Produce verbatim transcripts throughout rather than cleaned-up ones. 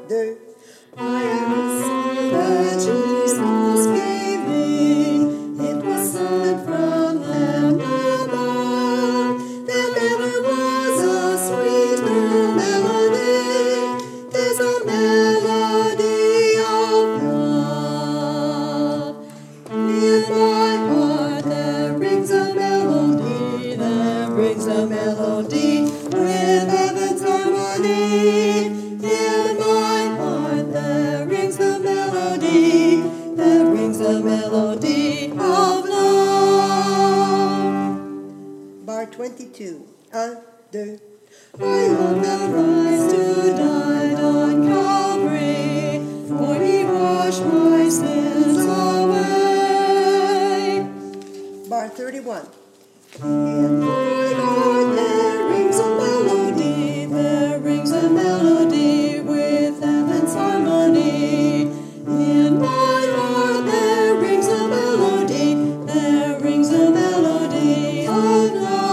deux. I am the song that Jesus gave me. It was sung from heaven above. There never was a sweeter melody. There's a melody of love. In my heart there rings a melody. There rings a melody with heaven's harmony. In my heart there rings a melody. There rings a melody of love. Bar twenty-two. Un, deux. I love the Christ who died on Calvary, for he washed my sins away. Bar thirty-one. In my heart there rings a melody, there rings a melody with heaven's harmony. In my heart there rings a melody, there rings a melody of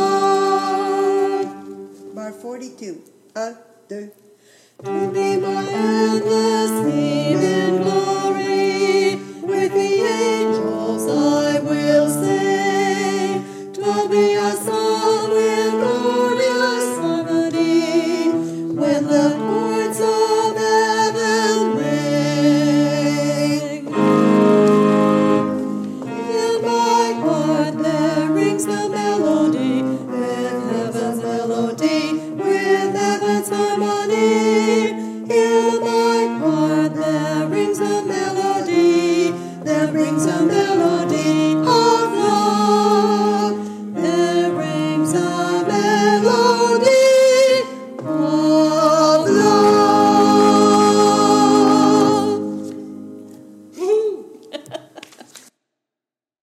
love. Bar forty-two. Un, deux. To be my endless theme in glory.